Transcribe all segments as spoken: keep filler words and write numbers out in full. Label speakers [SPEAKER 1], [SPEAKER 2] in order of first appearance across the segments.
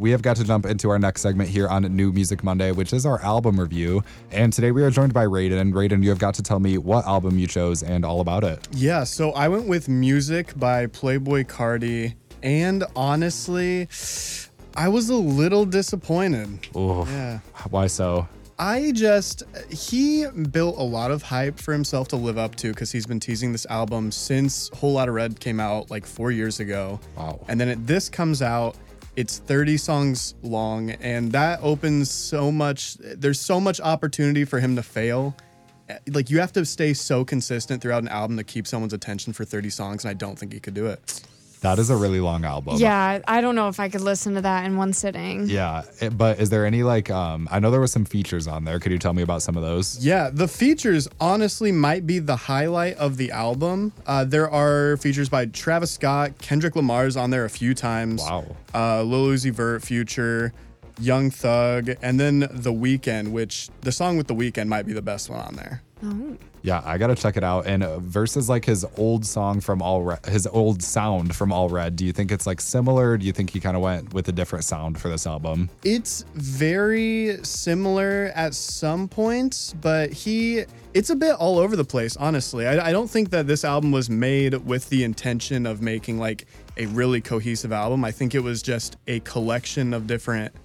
[SPEAKER 1] we have got to jump into our next segment here on New Music Monday, which is our album review. And today we are joined by Raiden. And Raiden, you have got to tell me what album you chose and all about it.
[SPEAKER 2] Yeah, so I went with Music by Playboi Carti. And honestly, I was a little disappointed.
[SPEAKER 1] Oh,
[SPEAKER 2] yeah.
[SPEAKER 1] Why so?
[SPEAKER 2] I just, he built a lot of hype for himself to live up to because he's been teasing this album since Whole Lotta Red came out like four years ago.
[SPEAKER 1] Wow.
[SPEAKER 2] And then it, this comes out, it's thirty songs long, and that opens so much, there's so much opportunity for him to fail. Like, you have to stay so consistent throughout an album to keep someone's attention for thirty songs, and I don't think he could do it.
[SPEAKER 1] That is a really long album.
[SPEAKER 3] Yeah, I don't know if I could listen to that in one sitting.
[SPEAKER 1] Yeah, it, but is there any like, um, I know there were some features on there. Could you tell me about some of those?
[SPEAKER 2] Yeah, the features honestly might be the highlight of the album. Uh, there are features by Travis Scott, Kendrick Lamar's on there a few times.
[SPEAKER 1] Wow.
[SPEAKER 2] Uh, Lil Uzi Vert, Future, Young Thug, and then The Weeknd, which the song with The Weeknd might be the best one on there.
[SPEAKER 3] Oh.
[SPEAKER 1] Yeah, I gotta check it out. And uh, versus like his old song from All Red, his old sound from All Red, do you think it's like similar? Do you think he kind of went with a different sound for this album?
[SPEAKER 2] It's very similar at some points, but he, it's a bit all over the place, honestly. I, I don't think that this album was made with the intention of making like a really cohesive album. I think it was just a collection of different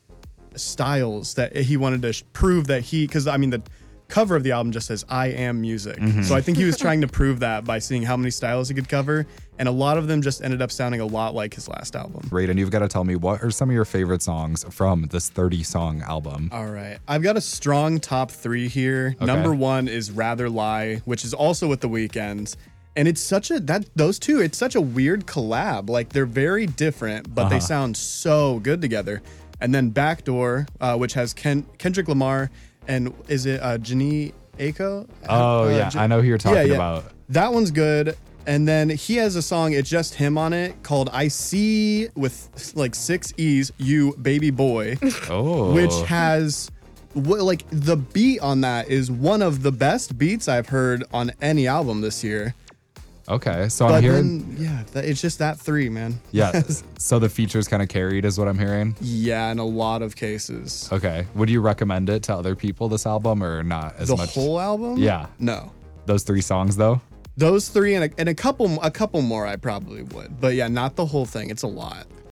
[SPEAKER 2] styles that he wanted to sh- prove that he, because I mean, the cover of the album just says I am music. Mm-hmm. So I think he was trying to prove that by seeing how many styles he could cover, and a lot of them just ended up sounding a lot like his last album.
[SPEAKER 1] Raiden, you've got to tell me, what are some of your favorite songs from this thirty song album?
[SPEAKER 2] All right, I've got a strong top three here.
[SPEAKER 1] Okay.
[SPEAKER 2] Number one is Rather Lie, which is also with The Weeknd. And it's such a, that those two, it's such a weird collab. Like, they're very different, but uh-huh. they sound so good together. And then Backdoor, uh, which has Ken, Kendrick Lamar, and is it uh, Jhené Aiko?
[SPEAKER 1] Oh,
[SPEAKER 2] uh,
[SPEAKER 1] yeah.
[SPEAKER 2] J-
[SPEAKER 1] I know who you're talking
[SPEAKER 2] yeah, yeah.
[SPEAKER 1] about.
[SPEAKER 2] That one's good. And then he has a song, it's just him on it, called I See, with like six E's, You Baby Boy.
[SPEAKER 1] Oh.
[SPEAKER 2] Which has, like, the beat on that is one of the best beats I've heard on any album this year.
[SPEAKER 1] Okay, so
[SPEAKER 2] but
[SPEAKER 1] I'm hearing...
[SPEAKER 2] Then, yeah, that, it's just that three, man.
[SPEAKER 1] Yeah, so the features kind of carried is what I'm hearing?
[SPEAKER 2] Yeah, in a lot of cases.
[SPEAKER 1] Okay, would you recommend it to other people, this album, or not as
[SPEAKER 2] the
[SPEAKER 1] much?
[SPEAKER 2] The whole album?
[SPEAKER 1] Yeah.
[SPEAKER 2] No.
[SPEAKER 1] Those three songs, though?
[SPEAKER 2] Those three and a, and a couple a couple more I probably would. But yeah, not the whole thing. It's a lot.